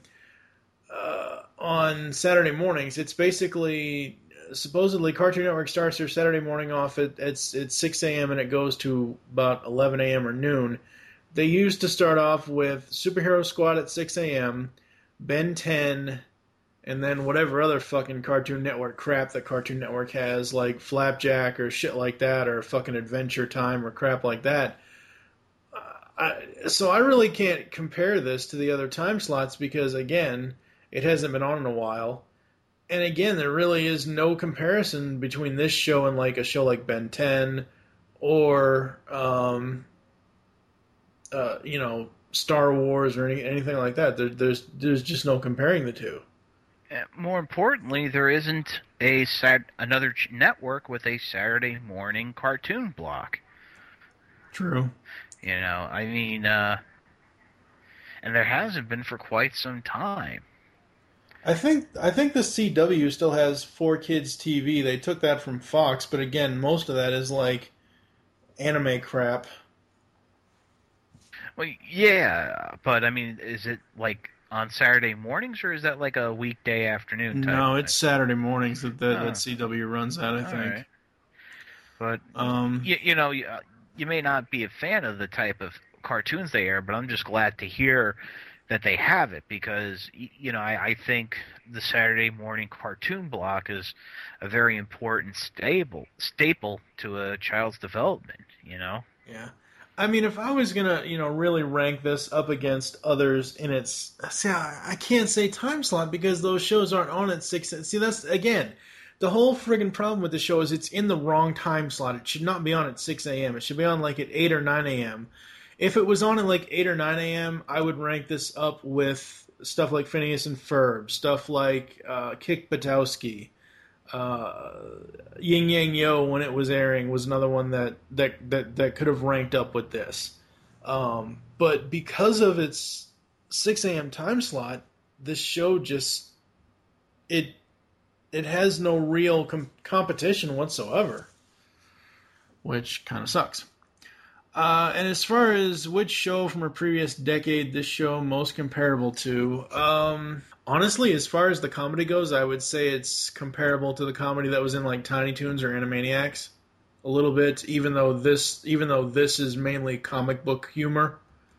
On Saturday mornings, it's basically supposedly Cartoon Network starts their Saturday morning off at 6 a.m. and it goes to about 11 a.m. or noon. They used to start off with Superhero Squad at 6 a.m., Ben 10, and then whatever other fucking Cartoon Network crap that Cartoon Network has, like Flapjack or shit like that, or fucking Adventure Time or crap like that. So I really can't compare this to the other time slots because, again, it hasn't been on in a while. And again, there really is no comparison between this show and like a show like Ben 10 or, Star Wars or anything like that. There's just no comparing the two. More importantly, there isn't another network with a Saturday morning cartoon block. True. And there hasn't been for quite some time. I think the CW still has 4Kids TV. They took that from Fox, but again, most of that is like anime crap. Well, yeah, but I mean, is it like on Saturday mornings, or is that like a weekday afternoon type? No, it's Saturday mornings that CW runs that, I think. Right. But you may not be a fan of the type of cartoons they air, but I'm just glad to hear that they have it because I think the Saturday morning cartoon block is a very important staple to a child's development. Yeah. I mean, if I was gonna, really rank this up against others in its, I can't say time slot because those shows aren't on at 6. See, that's again, the whole friggin' problem with the show is it's in the wrong time slot. It should not be on at 6 a.m. It should be on like at 8 or 9 a.m. If it was on at like 8 or 9 a.m., I would rank this up with stuff like Phineas and Ferb, stuff like Kick Buttowski. Yin Yang Yo, when it was airing, was another one that could have ranked up with this. But because of its 6 a.m. time slot, this show just it has no real competition whatsoever, which kind of sucks. And as far as which show from a previous decade this show most comparable to, honestly, as far as the comedy goes, I would say it's comparable to the comedy that was in like Tiny Toons or Animaniacs, a little bit. Even though this is mainly comic book humor.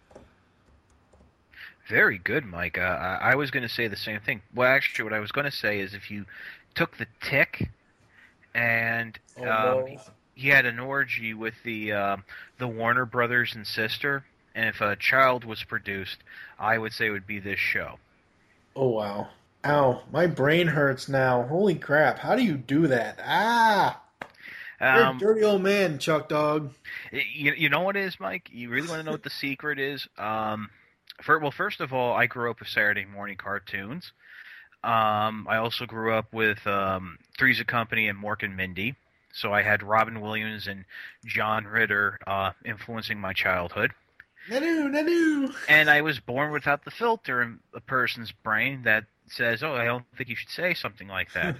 Very good, Mike. I was going to say the same thing. Well, actually, what I was going to say is if you took the Tick and he had an orgy with the Warner brothers and sister, and if a child was produced, I would say it would be this show. Oh, wow. Ow, my brain hurts now. Holy crap, how do you do that? You're a dirty old man, Chuck Dog. You know what it is, Mike? You really want to know what the secret is? First of all, I grew up with Saturday morning cartoons. I also grew up with Three's a Company and Mork and Mindy. So I had Robin Williams and John Ritter influencing my childhood. Nanu. And I was born without the filter in a person's brain that says, "Oh, I don't think you should say something like that."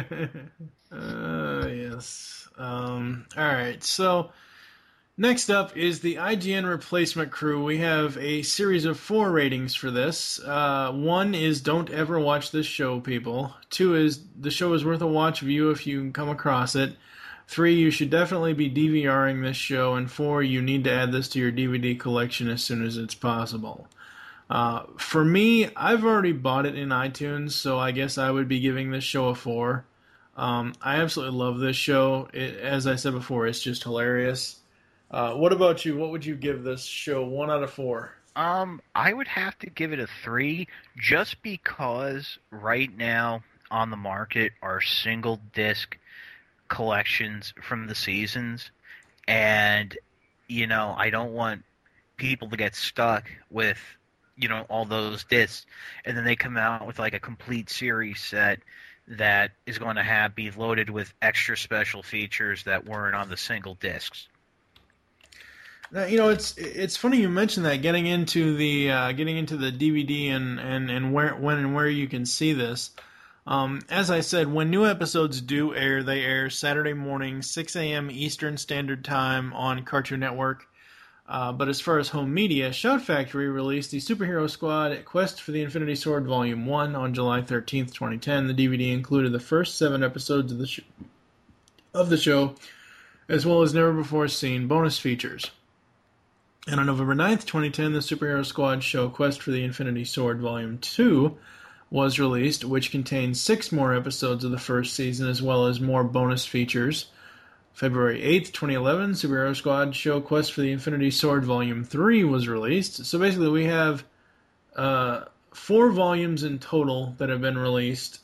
Yes. All right. So next up is the IGN Replacement Crew. We have a series of 4 ratings for this. 1 is don't ever watch this show, people. 2 is the show is worth a watch view if you come across it. 3, you should definitely be DVRing this show. And 4, you need to add this to your DVD collection as soon as it's possible. For me, I've already bought it in iTunes, so I guess I would be giving this show a 4. I absolutely love this show. As I said before, it's just hilarious. What about you? What would you give this show? 1 out of 4? I would have to give it a 3 just because right now on the market are single disc collections from the seasons, and I don't want people to get stuck with all those discs, and then they come out with like a complete series set that is going to be loaded with extra special features that weren't on the single discs. Now, it's funny you mentioned that, getting into the DVD and when and where you can see this. As I said, when new episodes do air, they air Saturday morning, 6 a.m. Eastern Standard Time on Cartoon Network. But as far as home media, Shout Factory released the Superhero Squad Quest for the Infinity Sword Volume 1 on July 13th, 2010. The DVD included the first 7 episodes of the show, as well as never-before-seen bonus features. And on November 9th, 2010, the Superhero Squad show Quest for the Infinity Sword Volume 2 was released, which contains 6 more episodes of the first season, as well as more bonus features. February 8th, 2011, Superhero Squad Show Quest for the Infinity Sword Volume 3 was released. So basically we have 4 volumes in total that have been released,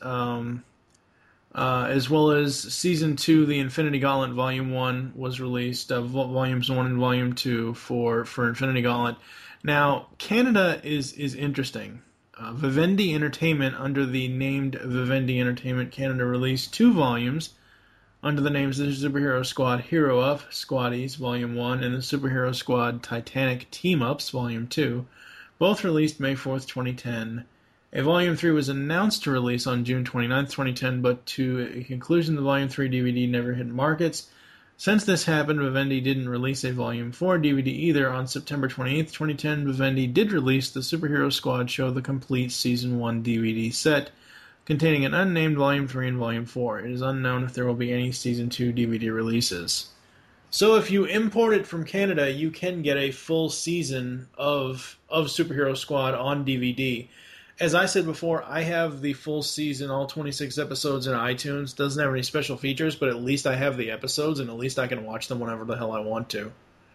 as well as Season 2, the Infinity Gauntlet Volume 1 was released, Volumes 1 and Volume 2 for Infinity Gauntlet. Now, Canada is interesting. Vivendi Entertainment, under the named Vivendi Entertainment Canada, released 2 volumes under the names of the Superhero Squad Hero Up Squaddies Volume 1 and the Superhero Squad Titanic Team Ups Volume 2, both released May 4th, 2010. A Volume 3 was announced to release on June 29th, 2010, but to a conclusion, the Volume 3 DVD never hit markets. Since this happened, Vivendi didn't release a Volume 4 DVD either. On September 28th, 2010, Vivendi did release the Superhero Squad Show The Complete Season 1 DVD set, containing an unnamed Volume 3 and Volume 4. It is unknown if there will be any Season 2 DVD releases. So if you import it from Canada, you can get a full season of Superhero Squad on DVD. As I said before, I have the full season, all 26 episodes in iTunes. Doesn't have any special features, but at least I have the episodes, and at least I can watch them whenever the hell I want to.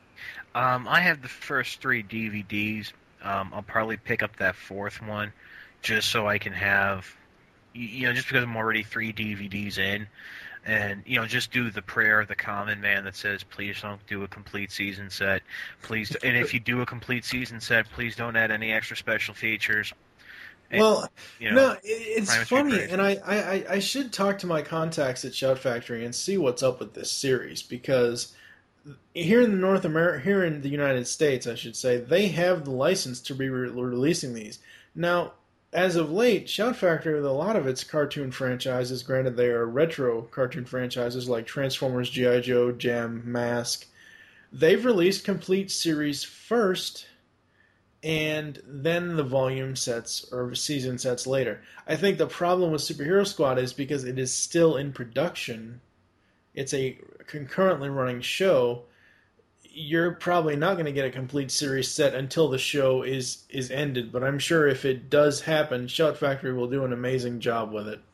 I have the first 3 DVDs. I'll probably pick up that 4th one, just so I can have... just because I'm already 3 DVDs in, and, just do the prayer of the common man that says, please don't do a complete season set. Please, and if you do a complete season set, please don't add any extra special features. And, well, it's funny, and I should talk to my contacts at Shout Factory and see what's up with this series, because here in the United States, I should say, they have the license to be releasing these. Now, as of late, Shout Factory, with a lot of its cartoon franchises, granted they are retro cartoon franchises like Transformers, G.I. Joe, Jem, Mask, they've released complete series first, and then the volume sets or season sets later. I think the problem with Superhero Squad is because it is still in production. It's a concurrently running show. You're probably not going to get a complete series set until the show is ended, but I'm sure if it does happen, Shout Factory will do an amazing job with it.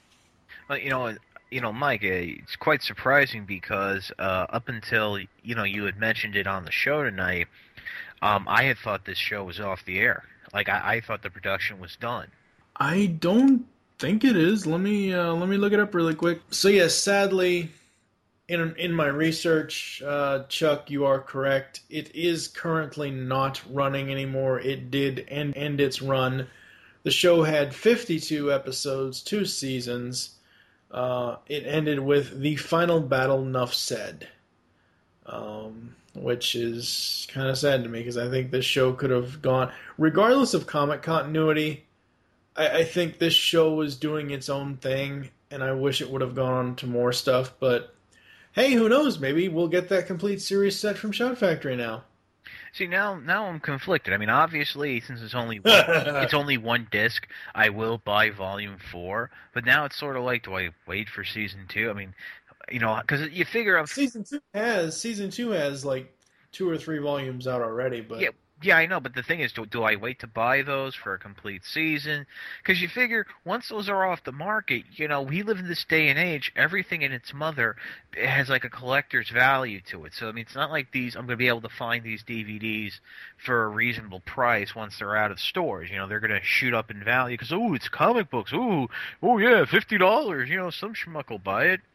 Well, Mike, it's quite surprising because up until you had mentioned it on the show tonight, I had thought this show was off the air. Like I thought the production was done. I don't think it is. Let me look it up really quick. So yes, sadly, in my research, Chuck, you are correct. It is currently not running anymore. It did end its run. The show had 52 episodes, 2 seasons. It ended with The Final Battle, Nuff Said. Which is kind of sad to me, because I think this show could have gone... Regardless of comic continuity, I think this show was doing its own thing, and I wish it would have gone on to more stuff, but hey, who knows? Maybe we'll get that complete series set from Shout Factory now. See, now I'm conflicted. I mean, obviously, since it's only one disc, I will buy Volume 4, but now it's sort of like, do I wait for Season 2? I mean... because you figure Season 2 has like 2 or 3 volumes out already, but yeah, I know. But the thing is, do I wait to buy those for a complete season? Because you figure once those are off the market, we live in this day and age. Everything in its mother has like a collector's value to it. So I mean, it's not like I'm going to be able to find these DVDs for a reasonable price once they're out of stores. They're going to shoot up in value because it's comic books. Oh yeah, $50. Some schmuck will buy it.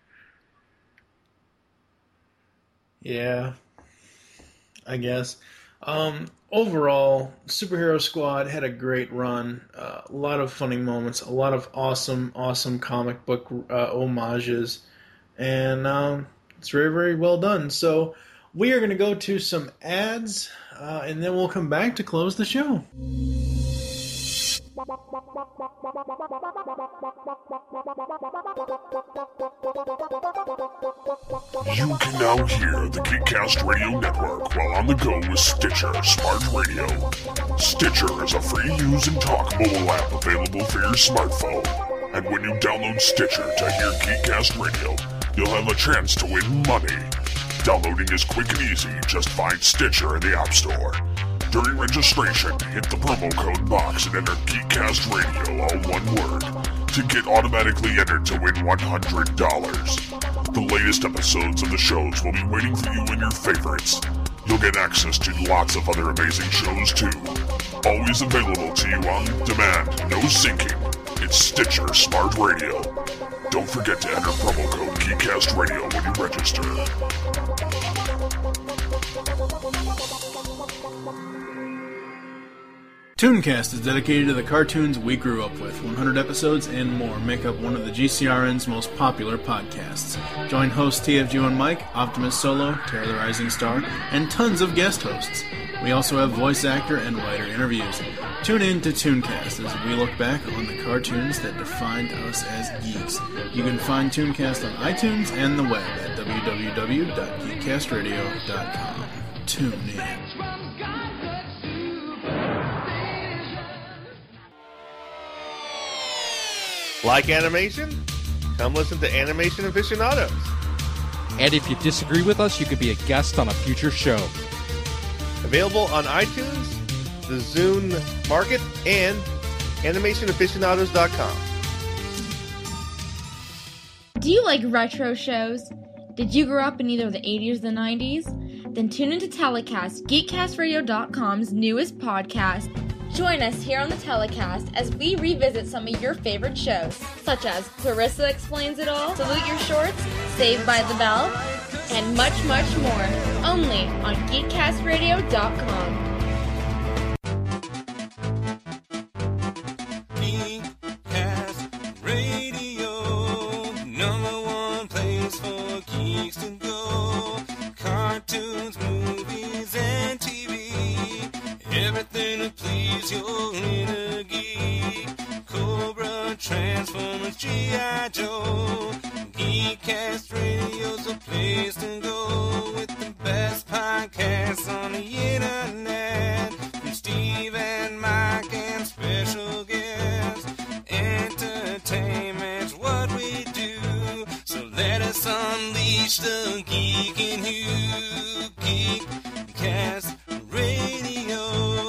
Yeah, I guess. Overall, Superhero Squad had a great run. A lot of funny moments, a lot of awesome comic book homages, and it's very, very well done. So we are going to go to some ads, and then we'll come back to close the show. You can now hear the Geekcast Radio Network while on the go with Stitcher Smart Radio. Stitcher is a free-use and talk mobile app available for your smartphone. And when you download Stitcher to hear Geekcast Radio, you'll have a chance to win money. Downloading is quick and easy. Just find Stitcher in the App Store. During registration, hit the promo code box and enter Geekcast Radio, all one word. to get automatically entered to win $100. The latest episodes of the shows will be waiting for you in your favorites. You'll get access to lots of other amazing shows too. Always available to you on demand, no syncing. It's Stitcher Smart Radio. Don't forget to enter promo code KeyCastRadio when you register. Tooncast is dedicated to the cartoons we grew up with. 100 episodes and more make up one of the GCRN's most popular podcasts. Join hosts TFG and Mike, Optimus Solo, Terror the Rising Star, and tons of guest hosts. We also have voice actor and writer interviews. Tune in to Tooncast as we look back on the cartoons that defined us as geeks. You can find Tooncast on iTunes and the web at www.geekcastradio.com. Tune in. Like animation? Come listen to Animation Aficionados. And if you disagree with us, you could be a guest on a future show. Available on iTunes, the Zune Market, and animationaficionados.com. Do you like retro shows? Did you grow up in either the 80s or the 90s? Then tune into Telecast, GeekCastRadio.com's newest podcast. Join us here on the Telecast as we revisit some of your favorite shows, such as Clarissa Explains It All, Salute Your Shorts, Saved by the Bell, and much, much more, only on GeekCastRadio.com. Your inner geek. Cobra, Transformers, G.I. Joe. Geekcast Radio's a place to go with the best podcasts on the internet. From Steve and Mike and special guests. Entertainment's what we do. So let us unleash the geek in you. Geekcast Radio.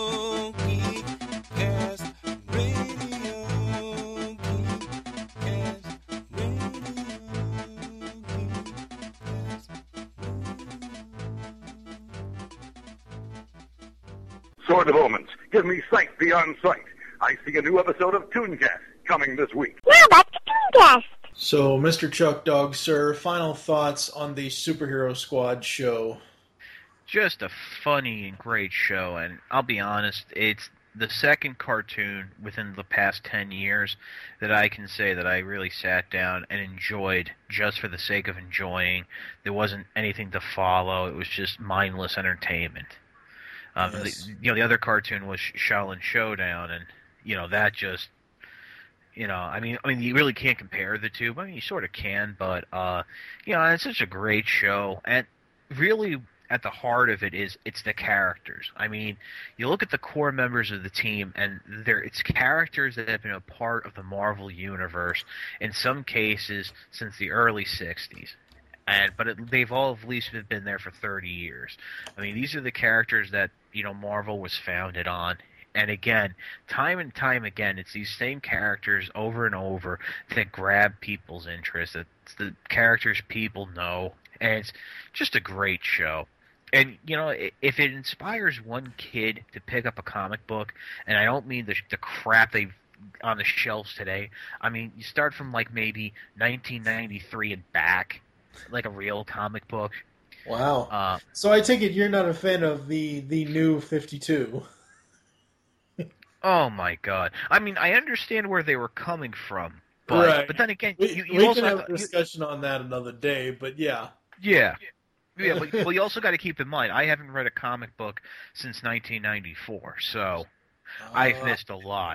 Sword of Omens. Give me sight beyond sight. I see a new episode of Tooncast coming this week. Now back to Tooncast. So, Mr. Chuck Dog, sir, final thoughts on the Superhero Squad show? Just a funny and great show, and I'll be honest, it's the second cartoon within the past 10 years that I can say that I really sat down and enjoyed just for the sake of enjoying. There wasn't anything to follow. It was just mindless entertainment. Yes. The other cartoon was Shaolin Showdown, and that just, I mean, you really can't compare the two. I mean, you sort of can, but it's such a great show, and really at the heart of it is it's the characters. I mean, you look at the core members of the team, and it's characters that have been a part of the Marvel Universe in some cases since the early 60s. But they've all at least been there for 30 years. I mean, these are the characters that Marvel was founded on. And again, time and time again, it's these same characters over and over that grab people's interest. It's the characters people know, and it's just a great show. And, if it inspires one kid to pick up a comic book, and I don't mean the crap they've on the shelves today. I mean, you start from maybe 1993 and back, like a real comic book. Wow. So I take it you're not a fan of the new 52. Oh my God! I mean, I understand where they were coming from, but right. But then again, we also can have a discussion on that another day. But yeah. But you also got to keep in mind, I haven't read a comic book since 1994, so I've missed a lot.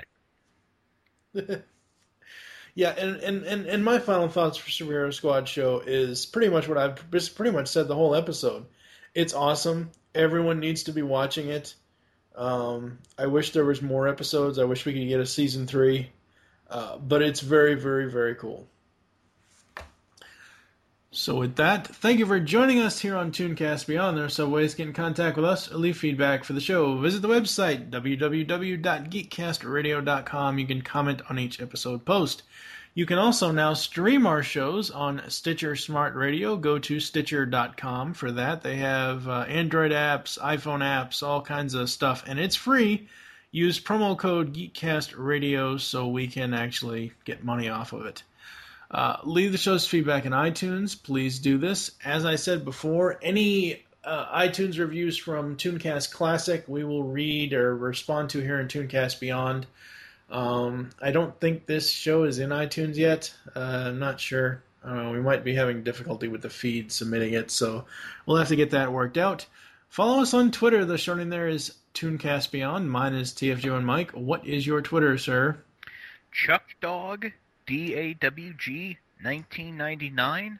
Yeah, and my final thoughts for Superhero Squad show is pretty much what I've pretty much said the whole episode. It's awesome. Everyone needs to be watching it. I wish there was more episodes. I wish we could get a season 3. But it's very, very, very cool. So with that, thank you for joining us here on Tooncast Beyond. There are some ways to get in contact with us or leave feedback for the show. Visit the website, www.geekcastradio.com. You can comment on each episode post. You can also now stream our shows on Stitcher Smart Radio. Go to Stitcher.com for that. They have Android apps, iPhone apps, all kinds of stuff, and it's free. Use promo code GeekCastRadio so we can actually get money off of it. Leave the show's feedback in iTunes. Please do this. As I said before, any iTunes reviews from Tooncast Classic we will read or respond to here in Tooncast Beyond. I don't think this show is in iTunes yet. I'm not sure. We might be having difficulty with the feed submitting it, so we'll have to get that worked out. Follow us on Twitter. The short name there is Tooncast Beyond. Mine is TFG and Mike. What is your Twitter, sir? Chuck Dog DAWG 1999.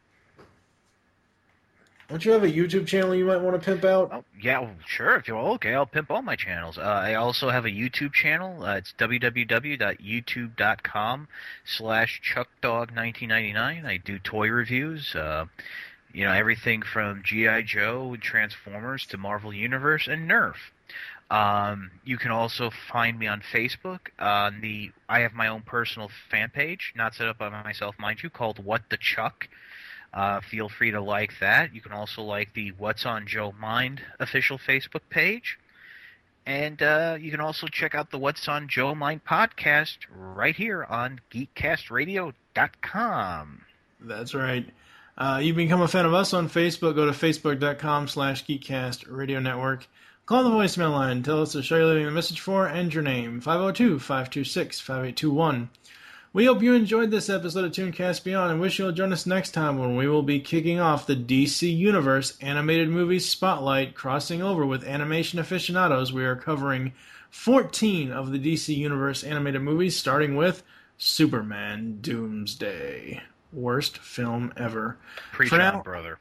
Don't you have a YouTube channel you might want to pimp out? Oh, yeah, well, sure. If you're okay, I'll pimp all my channels. I also have a YouTube channel. It's www.youtube.com/ChuckDog1999. I do toy reviews. Everything from G.I. Joe, Transformers to Marvel Universe and Nerf. You can also find me on Facebook. I have my own personal fan page, not set up by myself, mind you, called What the Chuck. Feel free to like that. You can also like the What's on Joe Mind official Facebook page. And you can also check out the What's on Joe Mind podcast right here on GeekCastRadio.com. That's right. You can become a fan of us on Facebook. Go to Facebook.com/GeekCastRadioNetwork. Call the voicemail line. Tell us the show you're leaving a message for and your name. 502-526-5821. We hope you enjoyed this episode of Tooncast Beyond and wish you'll join us next time when we will be kicking off the DC Universe Animated Movies Spotlight. Crossing over with animation aficionados, we are covering 14 of the DC Universe animated movies, starting with Superman Doomsday. Worst film ever. Preach on, brother.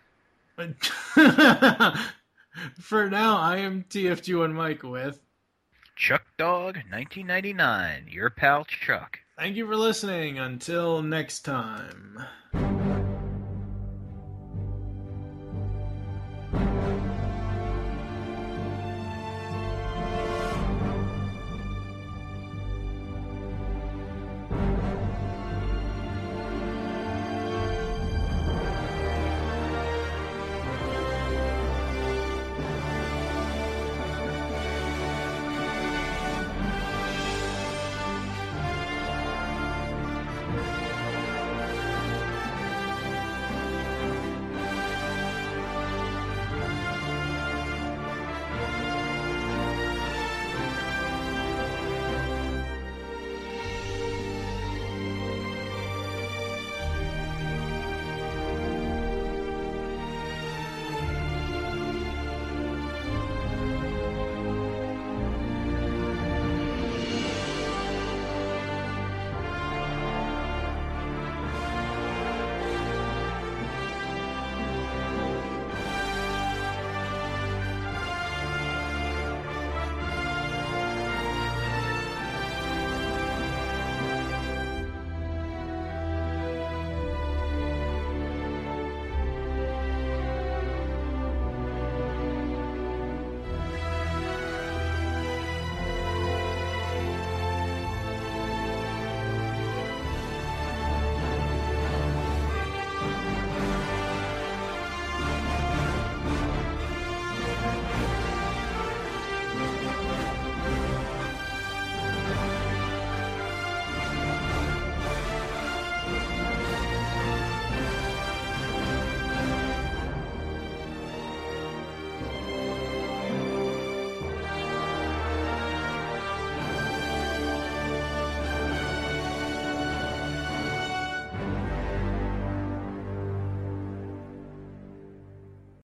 For now, I am TFG1 Mike with Chuck Dog 1999. Your pal Chuck. Thank you for listening. Until next time.